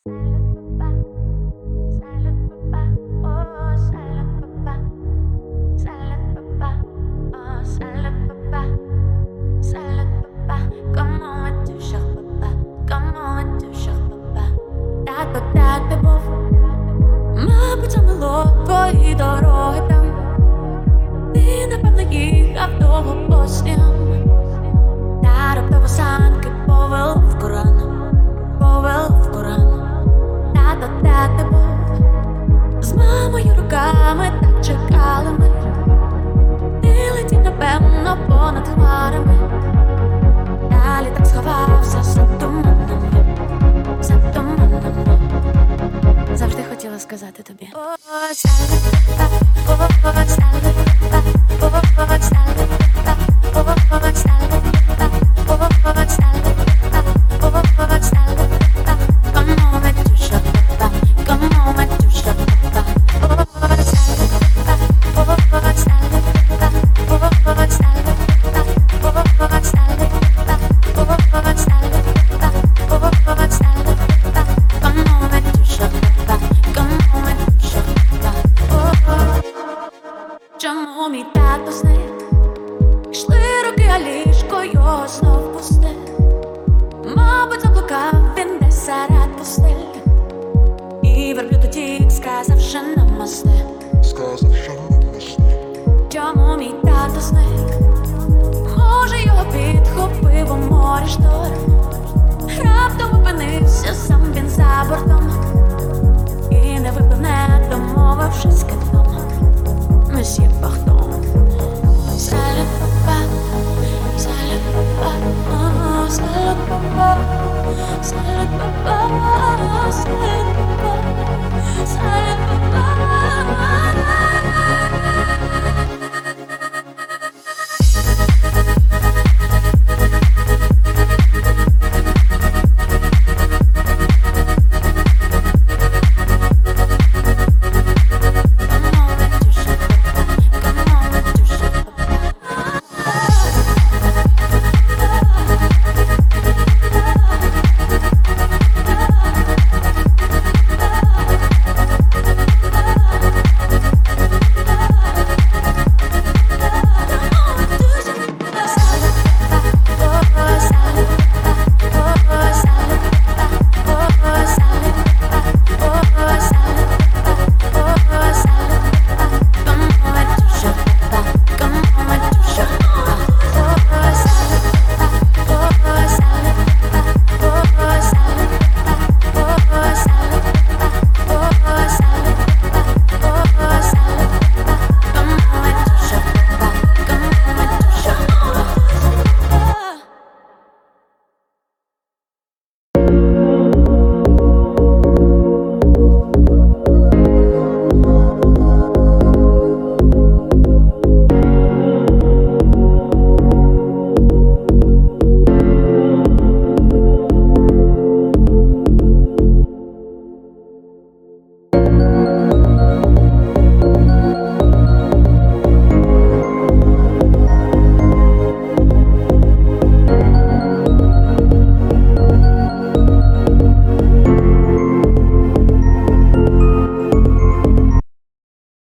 Мабуть, замило твої дороги там. Ти, напевно, їхав довго по снігам. Та раптово санки повело в Коран, повело в Коран. Тато, де ти був? З мамою руками так чекали ми. Ти летів, напевно, понад хмарами. Далі так сховався за туманами, за туманами. Завжди хотіла сказати тобі: чому мій тато зник? Йшли роки, а ліжко його знов пусте. Мабуть, заблукав він десь серед пустель. І верблюд утік, сказавши намасте. Чому мій тато зник? Може, його підхопив у морі шторм. Раптом опинився сам